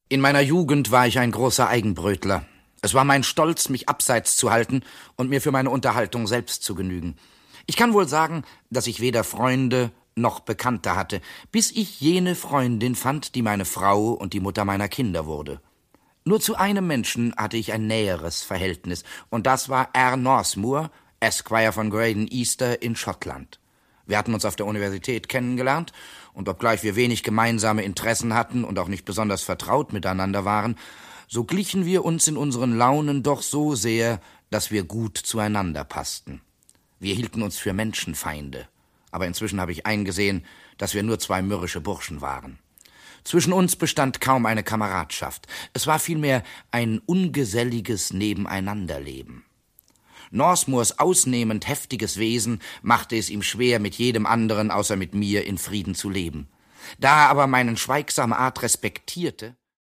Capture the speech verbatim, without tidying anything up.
In meiner Jugend war ich ein großer Eigenbrötler. Es war mein Stolz, mich abseits zu halten und mir für meine Unterhaltung selbst zu genügen. Ich kann wohl sagen, dass ich weder Freunde noch Bekannte hatte, bis ich jene Freundin fand, die meine Frau und die Mutter meiner Kinder wurde. Nur zu einem Menschen hatte ich ein näheres Verhältnis, und das war R. Northmour, Esquire von Graydon Easter in Schottland. Wir hatten uns auf der Universität kennengelernt, und obgleich wir wenig gemeinsame Interessen hatten und auch nicht besonders vertraut miteinander waren, so glichen wir uns in unseren Launen doch so sehr, dass wir gut zueinander passten. Wir hielten uns für Menschenfeinde, aber inzwischen habe ich eingesehen, dass wir nur zwei mürrische Burschen waren. Zwischen uns bestand kaum eine Kameradschaft, es war vielmehr ein ungeselliges Nebeneinanderleben. Northmours ausnehmend heftiges Wesen machte es ihm schwer, mit jedem anderen außer mit mir in Frieden zu leben. Da er aber meine schweigsame Art respektierte,